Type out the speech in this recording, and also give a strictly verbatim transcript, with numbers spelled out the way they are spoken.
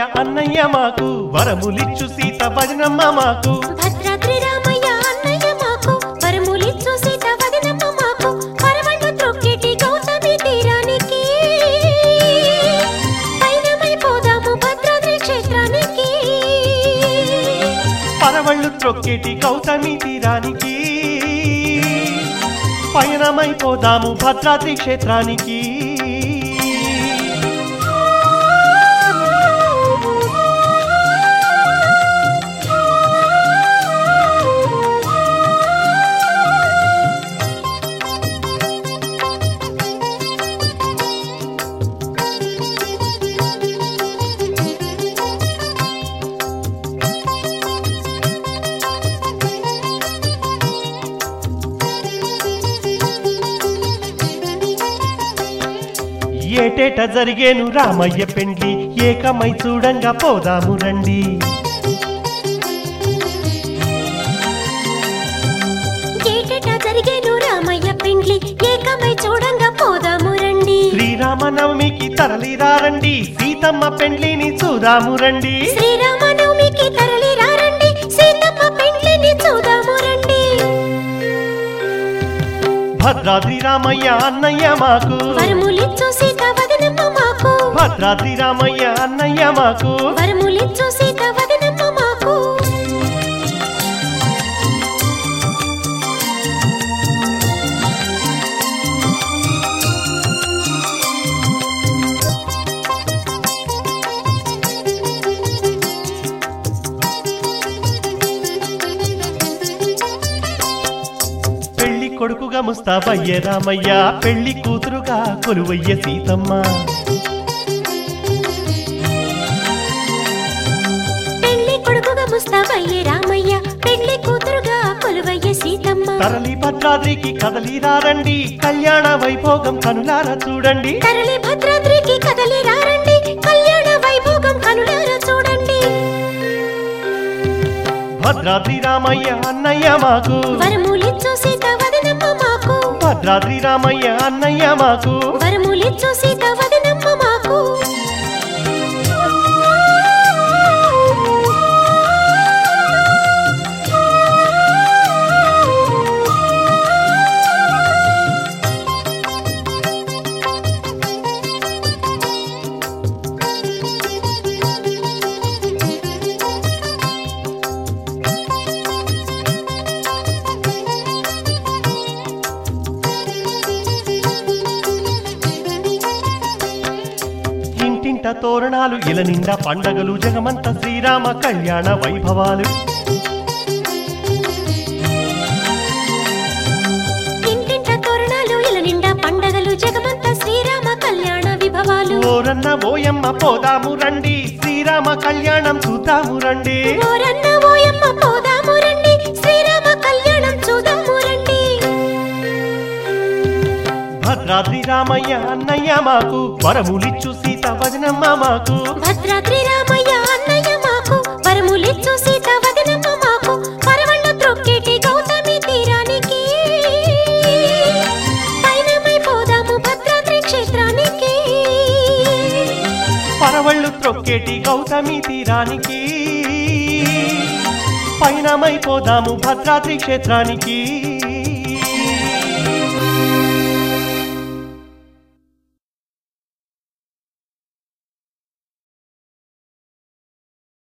అన్నయ్య మాకు వరములిచ్చు సీత వదినమ్మ మాకు భద్రాద్రి రామయ్య అన్నయ్య మాకు వరములిచ్చు సీత వదినమ్మ మాకు పరవళ్ళు త్రొక్కేటి గౌతమి తీరానికి పయనమైపోదాము భద్రాద్రి క్షేత్రానికి పరవళ్ళు త్రొక్కేటి గౌతమి తీరానికి పయనమైపోదాము భద్రాద్రి క్షేత్రానికి ఏటేట జరిగేను రామయ్య పెండ్లి ఏకమై చూడంగా పోదాము రండి ఏటేట జరిగేను రామయ్య పెండ్లి ఏకమై చూడంగా పోదాము రండి శ్రీరామనవమికి తరలిరారండి సీతమ్మ పెండ్లిని చూదాము రండి శ్రీరామనవమికి తరలిరారండి సీతమ్మ పెండ్లిని చూదాము రండి భద్రాద్రి రామయ్య అన్నయ్య మాకు వరములిచ్చు సీత వదినమ్మ మాకు భద్రాద్రి రామయ్య అన్నయ్య మాకు వరములిచ్చు సీత వదినమ్మ మాకు పెళ్లి కొడుకుగా ముస్తాబయ్య రామయ్య పెళ్లి కూతురుగా కొలువయ్య సీతమ్మ పెళ్లి కొడుకుగా ముస్తాబయ్య రామయ్య పెళ్లి కూతురుగా కొలువయ్య సీతమ్మ తరలి భద్రాద్రికి కదలిరారండి కళ్యాణ వైభోగం కనులారా చూడండి తరలి భద్రాద్రికి కదలిరారండి కళ్యాణ వైభోగం కనులారా చూడండి భద్రాద్రి రామయ్య అన్నయ్య మాకు వరములిచ్చు సీత వదినమ్మ మాకు భద్రాద్రి రామయ్య అన్నయ్య మాకు వరములిచ్చు సీత వదినమ్మ మాకు ఇంటింట తోరణాలు ఇల నిండా పండగలు జగమంత శ్రీరామ కళ్యాణ వైభవాలు ఇంటింట తోరణాలు ఇల నిండా పండగలు జగమంత శ్రీరామ కళ్యాణ విభవాలు ఓరన్న ఓయమ్మ పోదాము రండి శ్రీరామ కళ్యాణం చూద్దాము రండి ఓరన్న ఓయమ్మ పోదాము రండి శ్రీరామ కళ్యాణం చూద్దాము రండి భద్రాద్రి రామయ్య అన్నయ్య మాకు వరములిచ్చు సీత వదినమ్మ మాకు భద్రాద్రి రామయ్య అన్నయ్య మాకు వరములిచ్చు సీత వదినమ్మ మాకు పరవళ్ళు త్రొక్కేటి గౌతమి తీరానికి పయనమైపోదాము భద్రాద్రి క్షేత్రానికి పరవళ్ళు త్రొక్కేటి గౌతమి తీరానికి పయనమైపోదాము భద్రాద్రి క్షేత్రానికి